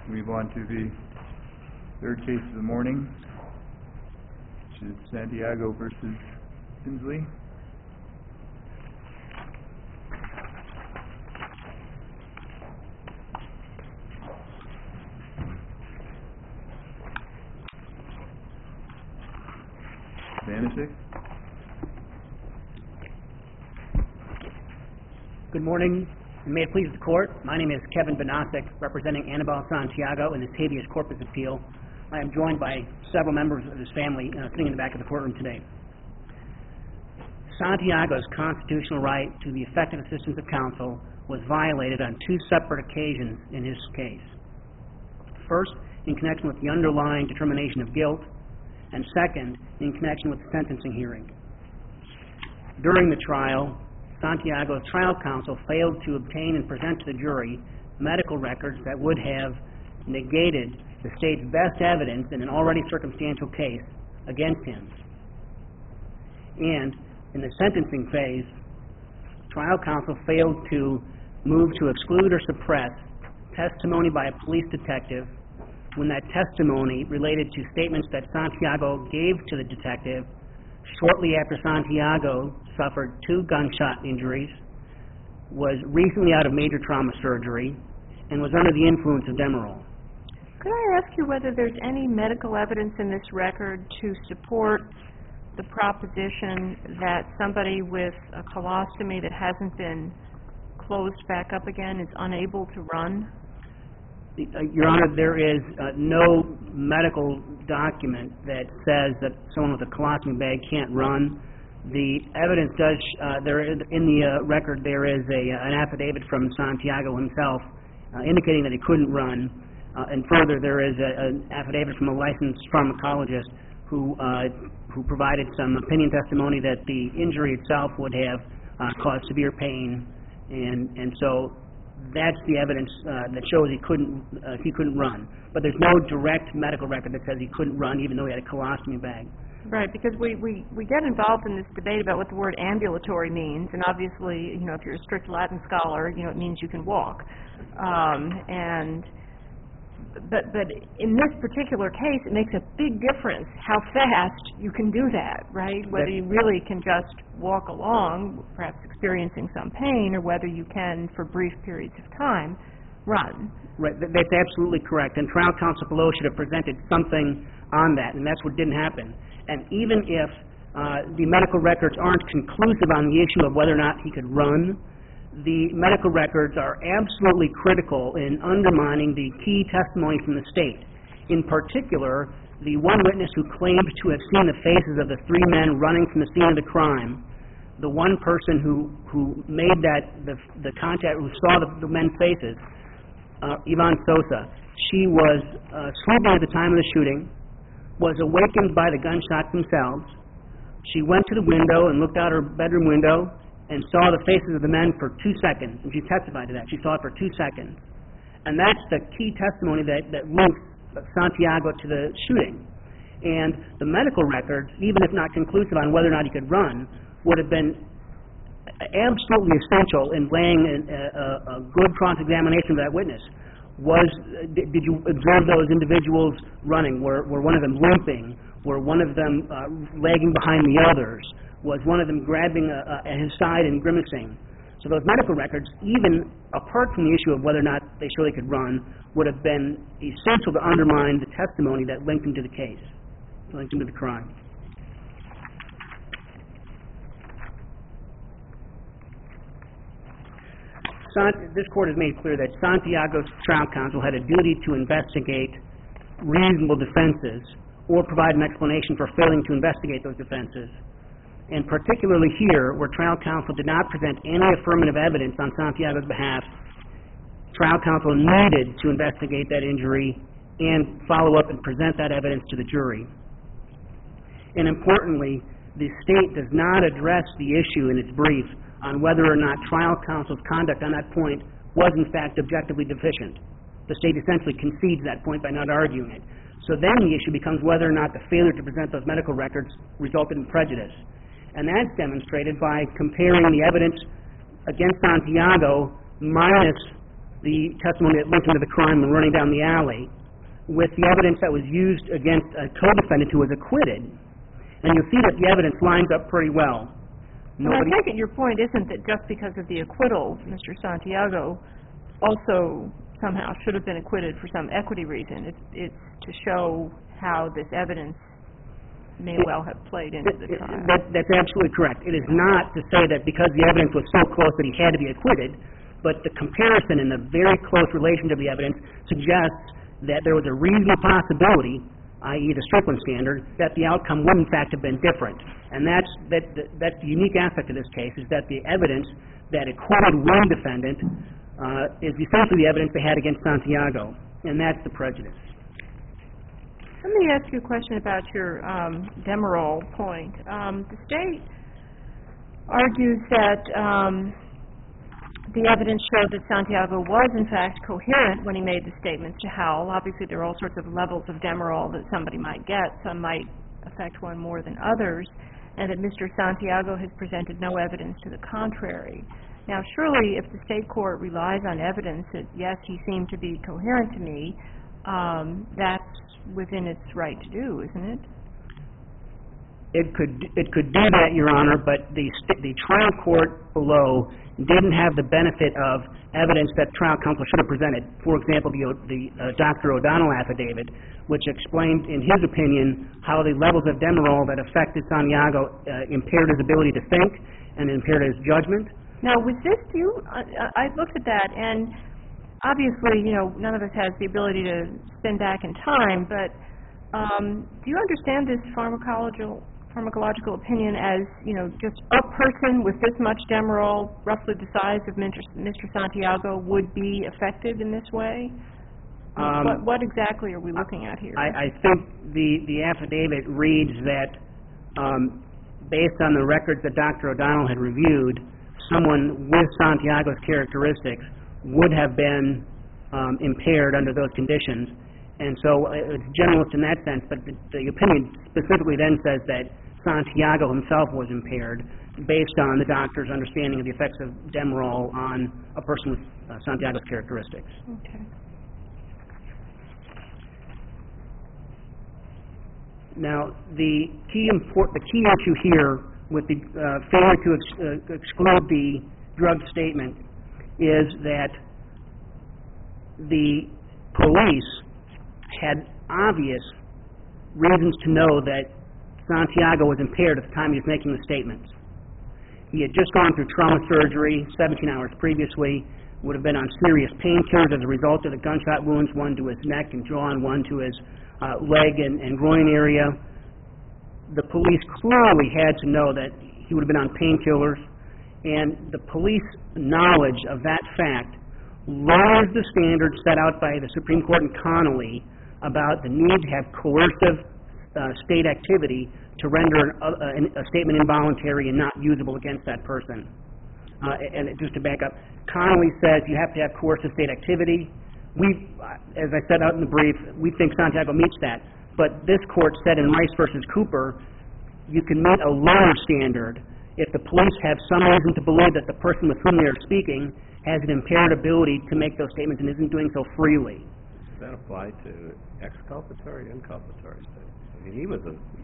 Move on to the third case of the morning, which is Santiago versus Tinsley. Vanishik. Good morning, and may it please the Court. My name is Kevin Banasic, representing Anibal Santiago in this habeas corpus appeal. I am joined by several members of his family sitting in the back of the courtroom today. Santiago's constitutional right to the effective assistance of counsel was violated on two separate occasions in his case. First, in connection with the underlying determination of guilt, and second, in connection with the sentencing hearing. During the trial, Santiago's trial counsel failed to obtain and present to the jury medical records that would have negated the state's best evidence in an already circumstantial case against him. And in the sentencing phase, trial counsel failed to move to exclude or suppress testimony by a police detective when that testimony related to statements that Santiago gave to the detective shortly after Santiago suffered 2 gunshot injuries, was recently out of major trauma surgery, and was under the influence of Demerol. Could I ask you whether there's any medical evidence in this record to support the proposition that somebody with a colostomy that hasn't been closed back up again is unable to run? Your Honor, there is no medical document that says that someone with a colostomy bag can't run. The evidence does, in the record there is an affidavit from Santiago himself indicating that he couldn't run. And further, there is an affidavit from a licensed pharmacologist who provided some opinion testimony that the injury itself would have caused severe pain. And so that's the evidence that shows he couldn't run. But there's no direct medical record that says he couldn't run even though he had a colostomy bag. Right, because we get involved in this debate about what the word ambulatory means, and obviously, if you're a strict Latin scholar, it means you can walk. But in this particular case, it makes a big difference how fast you can do that, right? Whether you really can just walk along, perhaps experiencing some pain, or whether you can, for brief periods of time, run. Right, that's absolutely correct. And trial counsel below should have presented something on that, and that's what didn't happen. And even if the medical records aren't conclusive on the issue of whether or not he could run, the medical records are absolutely critical in undermining the key testimony from the state. In particular, the one witness who claimed to have seen the faces of the 3 men running from the scene of the crime, the one person who made the contact, who saw the men's faces, Yvonne Sosa, she was sleeping at the time of the shooting, was awakened by the gunshots themselves. She went to the window and looked out her bedroom window and saw the faces of the men for 2 seconds, and she testified to that. She saw it for 2 seconds. And that's the key testimony that links Santiago to the shooting. And the medical records, even if not conclusive on whether or not he could run, would have been absolutely essential in laying a good cross-examination of that witness. Did you observe those individuals running? Were one of them limping? Were one of them lagging behind the others? Was one of them grabbing at his side and grimacing? So those medical records, even apart from the issue of whether or not they surely could run, would have been essential to undermine the testimony that linked him to the case, linked him to the crime. This court has made clear that Santiago's trial counsel had a duty to investigate reasonable defenses or provide an explanation for failing to investigate those defenses. And particularly here, where trial counsel did not present any affirmative evidence on Santiago's behalf, trial counsel needed to investigate that injury and follow up and present that evidence to the jury. And importantly, the state does not address the issue in its brief on whether or not trial counsel's conduct on that point was in fact objectively deficient. The state essentially concedes that point by not arguing it. So then the issue becomes whether or not the failure to present those medical records resulted in prejudice. And that's demonstrated by comparing the evidence against Santiago minus the testimony that linked him to the crime and running down the alley, with the evidence that was used against a co-defendant who was acquitted. And you'll see that the evidence lines up pretty well. Well, I take it your point isn't that just because of the acquittal, Mr. Santiago also somehow should have been acquitted for some equity reason. It's to show how this evidence may well have played into the trial. That's absolutely correct. It is not to say that because the evidence was so close that he had to be acquitted, but the comparison and the very close relation to the evidence suggests that there was a reasonable possibility, i.e. the Strickland standard, that the outcome would in fact have been different. And that's the unique aspect of this case, is that the evidence that acquitted one defendant is essentially the evidence they had against Santiago, and that's the prejudice. Let me ask you a question about your Demerol point. The state argues that the evidence showed that Santiago was in fact coherent when he made the statements to Howell. Obviously there are all sorts of levels of Demerol that somebody might get. Some might affect one more than others, and that Mr. Santiago has presented no evidence to the contrary. Now surely if the state court relies on evidence that yes, he seemed to be coherent to me, that's within its right to do, isn't it? It could do that, Your Honor, but the trial court below didn't have the benefit of evidence that trial counsel should have presented. For example, the Dr. O'Donnell affidavit, which explained in his opinion how the levels of Demerol that affected Santiago impaired his ability to think and impaired his judgment. Now, with this, I looked at that, and obviously, none of us has the ability to spin back in time, but do you understand this pharmacological opinion as, just a person with this much Demerol, roughly the size of Mr. Santiago, would be affected in this way? What exactly are we looking at here? I think the affidavit reads that, based on the records that Dr. O'Donnell had reviewed, someone with Santiago's characteristics would have been impaired under those conditions. And so it's generalist in that sense, but the opinion specifically then says that Santiago himself was impaired based on the doctor's understanding of the effects of Demerol on a person with Santiago's characteristics. Okay. Now, the key issue here with the failure to exclude the drug statement is that the police had obvious reasons to know that Santiago was impaired at the time he was making the statements. He had just gone through trauma surgery 17 hours previously, would have been on serious painkillers as a result of the gunshot wounds, one to his neck and jaw and one to his leg and groin area. The police clearly had to know that he would have been on painkillers, and the police knowledge of that fact lowers the standards set out by the Supreme Court in Connolly about the need to have coercive state activity to render a statement involuntary and not usable against that person. And just to back up, Connolly says you have to have coercive state activity. As I said out in the brief, we think Santiago meets that. But this court said in Rice versus Cooper, you can meet a lower standard if the police have some reason to believe that the person with whom they are speaking has an impaired ability to make those statements and isn't doing so freely. Does that apply to exculpatory, inculpatory statements? I mean, he was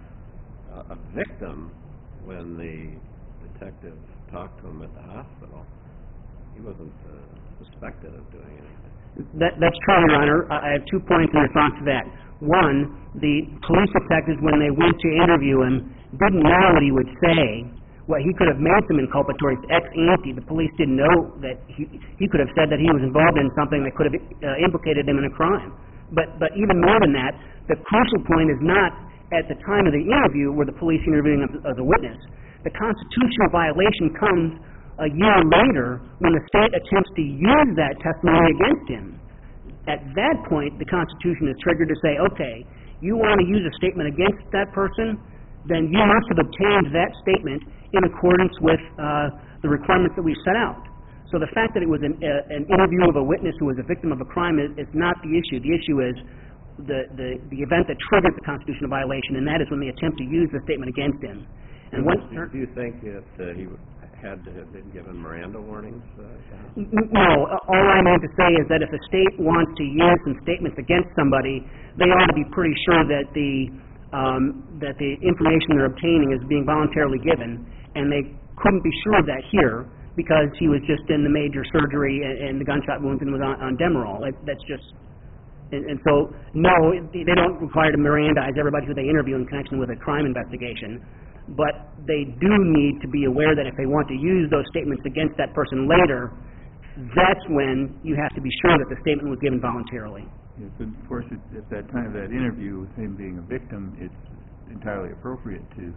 a victim when the detective talked to him at the hospital. He wasn't suspected of doing anything. That's true, Your Honor. I have 2 points in response to that. One, the police detectives, when they went to interview him, didn't know what he would say. Well, he could have made some inculpatory ex ante. The police didn't know that he could have said that he was involved in something that could have implicated him in a crime. But even more than that, the crucial point is not at the time of the interview where the police interviewing him as a witness. The constitutional violation comes a year later when the state attempts to use that testimony against him. At that point, the Constitution is triggered to say, okay, you want to use a statement against that person, then you must have obtained that statement in accordance with the requirements that we've set out. So the fact that it was an interview of a witness who was a victim of a crime is not the issue. The issue is the event that triggered the constitutional violation, and that is when they attempt to use the statement against him. And what do you think if had to have been given Miranda warnings? No, all I meant to say is that if a state wants to use some statements against somebody, they ought to be pretty sure that the information they're obtaining is being voluntarily given, and they couldn't be sure of that here because he was just in the major surgery and the gunshot wounds and was on Demerol. That's just... And so, no, they don't require to Mirandize everybody who they interview in connection with a crime investigation, but they do need to be aware that if they want to use those statements against that person later, that's when you have to be sure that the statement was given voluntarily. Yes, and of course, at that time of that interview, with him being a victim, it's entirely appropriate to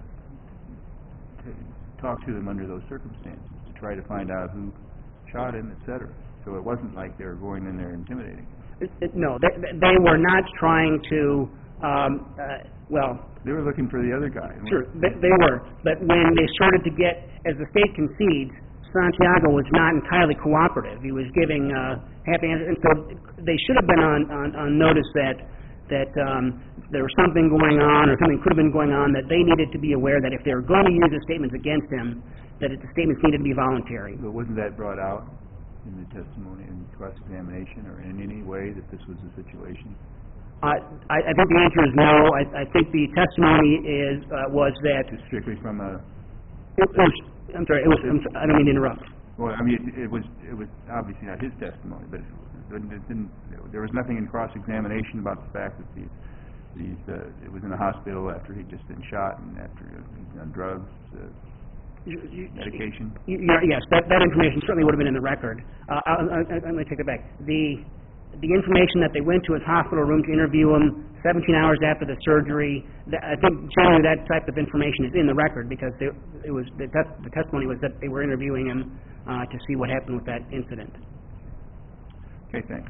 talk to them under those circumstances, to try to find out who shot him, etc. So it wasn't like they were going in there intimidating him. No, they were not trying to, They were looking for the other guy. Sure, they were. But when they started to get, as the state concedes, Santiago was not entirely cooperative. He was giving half answers, and so they should have been on notice that there was something going on, or something could have been going on, that they needed to be aware that if they were going to use the statements against him, that the statements needed to be voluntary. But wasn't that brought out in the testimony, in cross-examination, or in any way that this was the situation? I think the answer is no. I think the testimony was that... Just strictly from a... I don't mean to interrupt. Well, I mean, it was obviously not his testimony, but there was nothing in cross-examination about the fact that it was in a hospital after he'd just been shot and after he'd on drugs, medication. Yes, that information certainly would have been in the record. Let me take it back. The information that they went to his hospital room to interview him 17 hours after the surgery, I think generally that type of information is in the record because the testimony was that they were interviewing him to see what happened with that incident. Okay, thanks.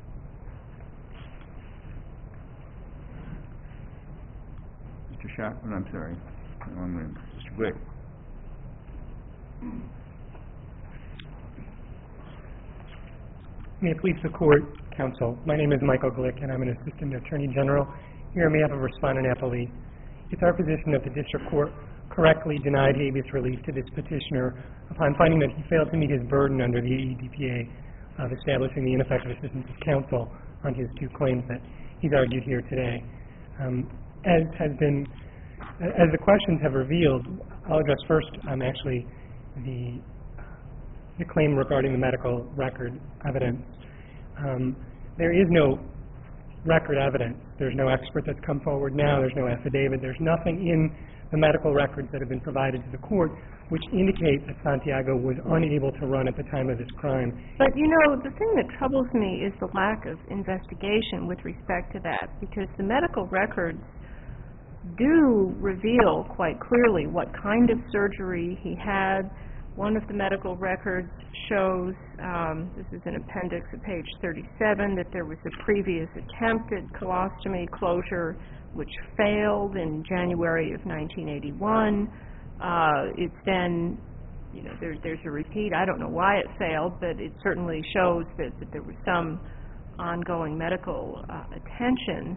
Mr. Shotman, I'm sorry. Mr. Glick. May it please the Court, Counsel. My name is Michael Glick, and I'm an Assistant Attorney General here on behalf of Respondent Appellee. It's our position that the District Court correctly denied habeas relief to this petitioner upon finding that he failed to meet his burden under the AEDPA of establishing the ineffective assistance of counsel on his two claims that he's argued here today. As the questions have revealed, I'll address first actually the claim regarding the medical record evidence. There is no record evidence. There's no expert that's come forward now. There's no affidavit. There's nothing in the medical records that have been provided to the court which indicate that Santiago was unable to run at the time of his crime. But, you know, the thing that troubles me is the lack of investigation with respect to that, because the medical records do reveal quite clearly what kind of surgery he had. One of the medical records shows, this is an appendix at page 37, that there was a previous attempt at colostomy closure which failed in January of 1981. It's then, you know, there's a repeat. I don't know why it failed, but it certainly shows that there was some ongoing medical attention.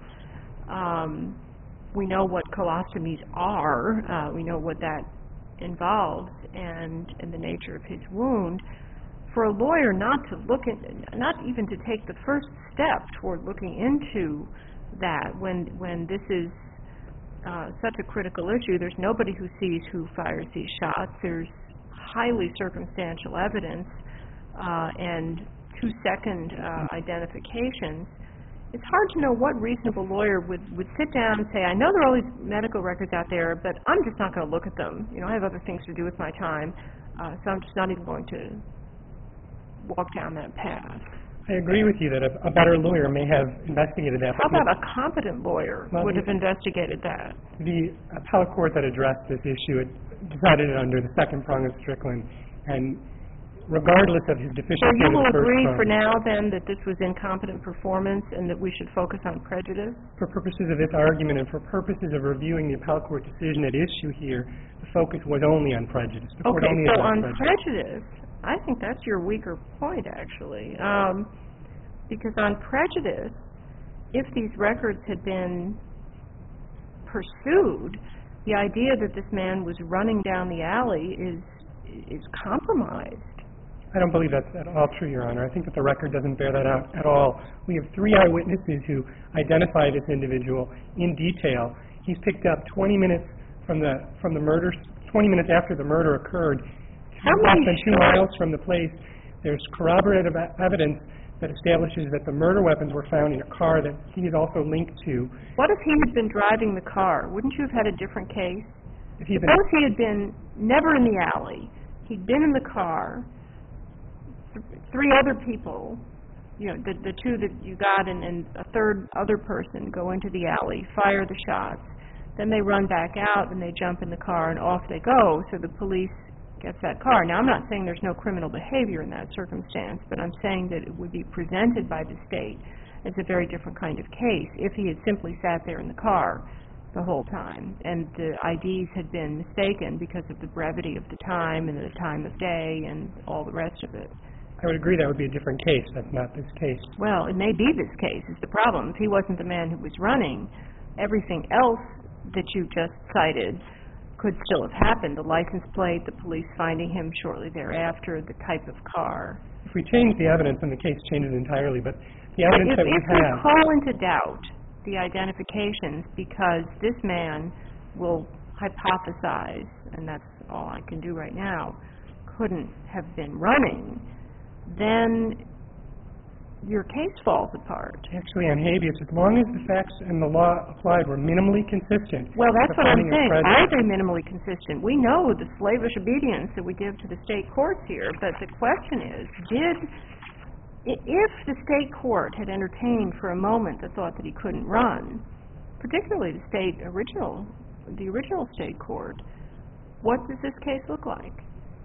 We know what colostomies are. We know what that involves and the nature of his wound. For a lawyer not to look at, not even to take the first step toward looking into that when this is such a critical issue, there's nobody who sees who fires these shots. There's highly circumstantial evidence and 2-second identifications. It's hard to know what reasonable lawyer would sit down and say, I know there are all these medical records out there, but I'm just not going to look at them. You know, I have other things to do with my time, so I'm just not even going to walk down that path. I agree with you that a better lawyer may have investigated that. How about a competent lawyer would have investigated that? The appellate court that addressed this issue decided it under the second prong of Strickland, and regardless of his deficiency in the first prong. So you will agree prong, for now, then, that this was incompetent performance and that we should focus on prejudice? For purposes of this argument and for purposes of reviewing the appellate court decision at issue here, the focus was only on prejudice. Okay, so on prejudice, I think that's your weaker point, actually. Because on prejudice, if these records had been pursued, the idea that this man was running down the alley is is compromised. I don't believe that's at all true, Your Honor. I think that the record doesn't bear that out at all. We have 3 eyewitnesses who identify this individual in detail. He's picked up 20 minutes from the murder, 20 minutes after the murder occurred, less than 2 miles from the place. There's corroborative evidence that establishes that the murder weapons were found in a car that he is also linked to. What if he had been driving the car? Wouldn't you have had a different case? If he had been, Suppose he had been never in the alley. He'd been in the car. 3 other people, you know, the 2 that you got and a third other person go into the alley, fire the shots. Then they run back out and they jump in the car and off they go. So the police gets that car. Now, I'm not saying there's no criminal behavior in that circumstance, but I'm saying that it would be presented by the state as a very different kind of case if he had simply sat there in the car the whole time and the IDs had been mistaken because of the brevity of the time and the time of day and all the rest of it. I would agree that would be a different case. That's not this case. Well, it may be this case is the problem. If he wasn't the man who was running, everything else that you just cited could still have happened. The license plate, the police finding him shortly thereafter, the type of car. If we change the evidence, then the case changes entirely, but the evidence If that we we have... call into doubt the identifications because this man will hypothesize, and that's all I can do right now, couldn't have been running, then your case falls apart. Actually, on habeas, as long as the facts and the law applied were minimally consistent... Well, that's what I'm finding of saying. prejudice. Are they minimally consistent? We know the slavish obedience that we give to the state courts here, but the question is, if the state court had entertained for a moment the thought that he couldn't run, particularly the original state court, what does this case look like?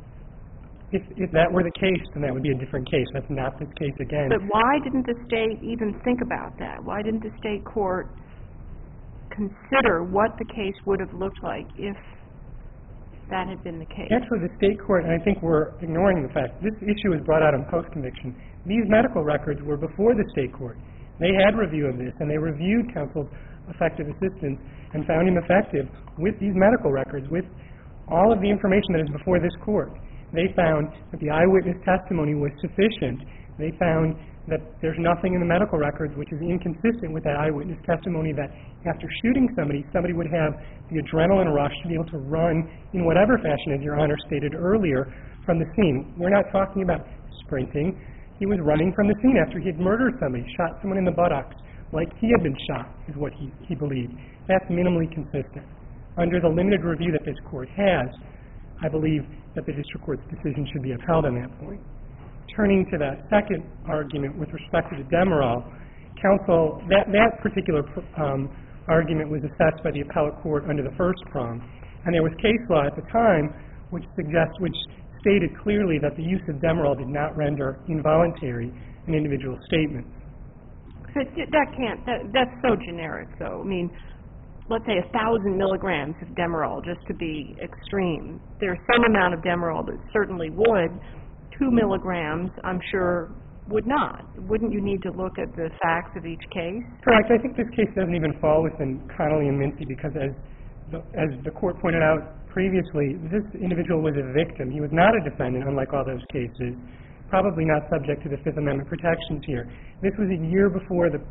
If that were the case, then that would be a different case. That's not this case again. But why didn't the state even think about that? Why didn't the state court consider what the case would have looked like if that had been the case? Actually, the state court, and I think we're ignoring the fact, this issue was brought out in post-conviction. These medical records were before the state court. They had review of this, and they reviewed counsel's effective assistance and found him effective with these medical records, with all of the information that is before this court. They found that the eyewitness testimony was sufficient. They found that there's nothing in the medical records which is inconsistent with that eyewitness testimony, that after shooting somebody would have the adrenaline rush to be able to run in whatever fashion, as Your Honor stated earlier, from the scene. We're not talking about sprinting. He was running from the scene after he had murdered somebody, shot someone in the buttocks, like he had been shot, is what he believed. That's minimally consistent. Under the limited review that this court has, I believe that the district court's decision should be upheld on that point. Turning to that second argument with respect to the Demerol, counsel, that particular argument was assessed by the appellate court under the first prong, and there was case law at the time which stated clearly that the use of Demerol did not render involuntary an individual statement. But that's so generic, though. I mean, let's say 1,000 milligrams of Demerol, just to be extreme. There's some amount of Demerol that certainly would. 2 milligrams, I'm sure, would not. Wouldn't you need to look at the facts of each case? Correct. I think this case doesn't even fall within Connolly and Mincy because, as the court pointed out previously, this individual was a victim. He was not a defendant, unlike all those cases. Probably not subject to the Fifth Amendment protections here. This was a year before the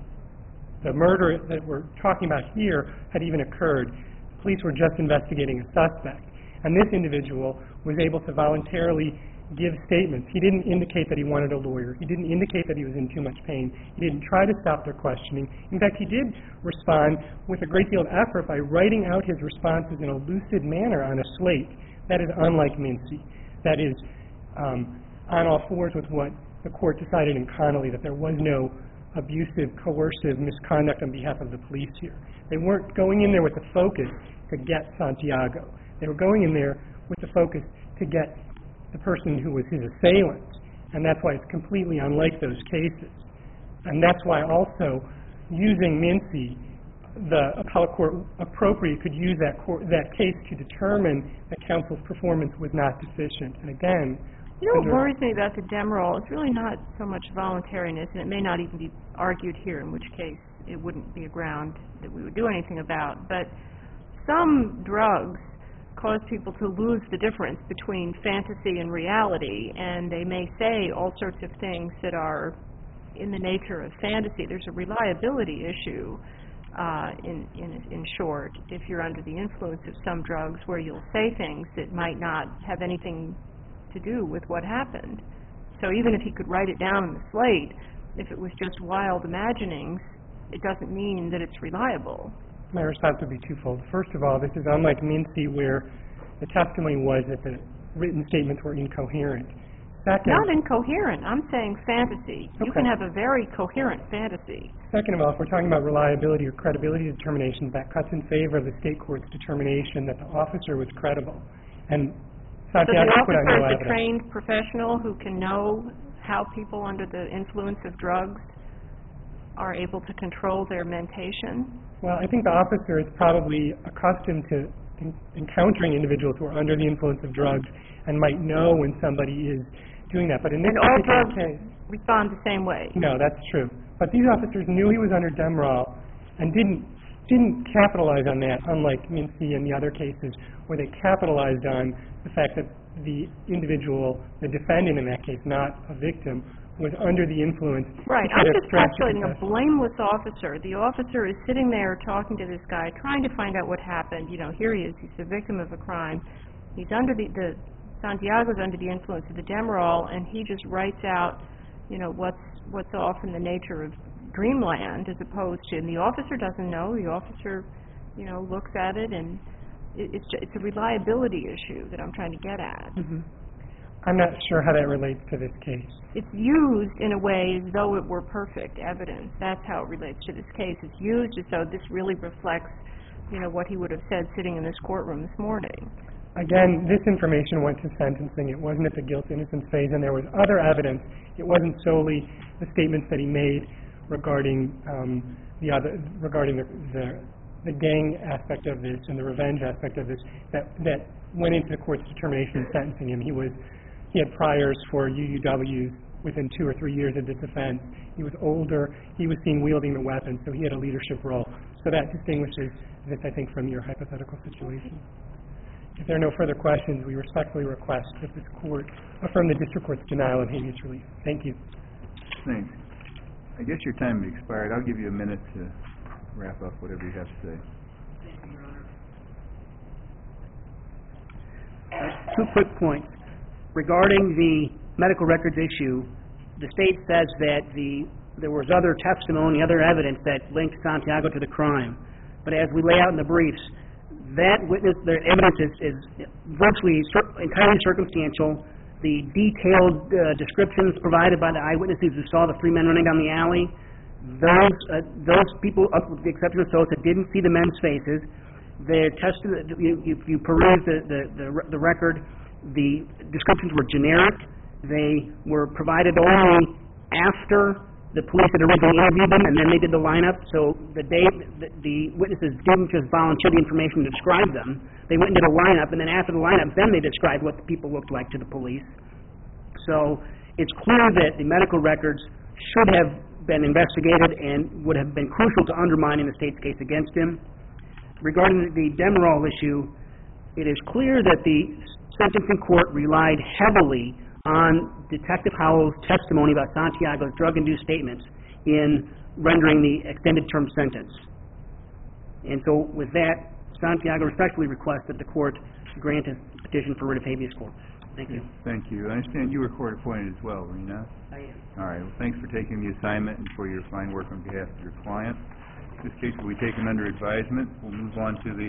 murder that we're talking about here had even occurred. Police were just investigating a suspect. And this individual was able to voluntarily give statements. He didn't indicate that he wanted a lawyer. He didn't indicate that he was in too much pain. He didn't try to stop their questioning. In fact, he did respond with a great deal of effort by writing out his responses in a lucid manner on a slate. That is unlike Mincy. That is on all fours with what the court decided in Connolly, that there was no abusive, coercive misconduct on behalf of the police here. They weren't going in there with the focus to get Santiago. They were going in there with the focus to get the person who was his assailant. And that's why it's completely unlike those cases. And that's why also, using Mincy, the appellate court appropriately could use that case to determine that counsel's performance was not deficient. And again, you know what worries me about the Demerol? It's really not so much voluntariness, and it may not even be argued here, in which case it wouldn't be a ground that we would do anything about. But some drugs cause people to lose the difference between fantasy and reality, and they may say all sorts of things that are in the nature of fantasy. There's a reliability issue, in short, if you're under the influence of some drugs, where you'll say things that might not have anything to do with what happened. So even if he could write it down on the slate, if it was just wild imaginings, it doesn't mean that it's reliable. My response would be twofold. First of all, this is unlike Mincy, where the testimony was that the written statements were incoherent. Second, Not incoherent. I'm saying fantasy. You can have a very coherent fantasy. Second of all, if we're talking about reliability or credibility determinations, that cuts in favor of the state court's determination that the officer was credible. And So the Santiago put on no officer is a evidence. trained professional who can know how people under the influence of drugs are able to control their mentation. Well, I think the officer is probably accustomed to encountering individuals who are under the influence of drugs and might know when somebody is doing that. But in this And all particular drugs case, respond the same way. no, that's true. But these officers knew he was under Demerol and didn't capitalize on that, unlike Mincy and the other cases where they capitalized on the fact that the individual, the defendant in that case, not a victim, was under the influence. Right. He could I'm have just stretched postulating a confession. blameless officer. The officer is sitting there talking to this guy, trying to find out what happened. You know, here he is. He's the victim of a crime. He's under the Santiago's under the influence of the Demerol, and he just writes out, you know, what's off in the nature of dreamland, as opposed to, and the officer doesn't know. The officer, you know, looks at it, and it's a reliability issue that I'm trying to get at. Mhm. I'm not sure how that relates to this case. It's used in a way as though it were perfect evidence. That's how it relates to this case. It's used as though this really reflects, you know, what he would have said sitting in this courtroom this morning. Again, this information went to sentencing. It wasn't at the guilt-innocence phase, and there was other evidence. It wasn't solely the statements that he made regarding the gang aspect of this and the revenge aspect of this that went into the court's determination in sentencing him. He had priors for UUWs within 2 or 3 years of this offense. He was older. He was seen wielding the weapon, so he had a leadership role. So that distinguishes this, I think, from your hypothetical situation. If there are no further questions, we respectfully request that this court affirm the district court's denial of habeas relief. Thank you. Thanks. I guess your time has expired. I'll give you a minute to wrap up whatever you have to say. Two quick points. Regarding the medical records issue, the state says that there was other testimony, other evidence that linked Santiago to the crime. But as we lay out in the briefs, that witness, the evidence is virtually entirely circumstantial. The detailed descriptions provided by the eyewitnesses who saw the 3 men running down the alley, those people, with the exception of Sosa, didn't see the men's faces. Their if you peruse the record, the descriptions were generic. They were provided only after the police had originally interviewed them, and then they did the lineup. So the witnesses didn't just volunteer the information to describe them. They went and did a lineup, and then after the lineup, then they described what the people looked like to the police. So it's clear that the medical records should have been investigated and would have been crucial to undermining the state's case against him. Regarding the Demerol issue, it is clear that the sentencing court relied heavily on Detective Howell's testimony about Santiago's drug-induced statements in rendering the extended term sentence. And so with that, Santiago respectfully requests that the court grant his petition for writ of habeas corpus. Thank you. Thank you. I understand you were court appointed as well, were you not? I am. All right. Well, thanks for taking the assignment and for your fine work on behalf of your client. This case will be taken under advisement. We'll move on to the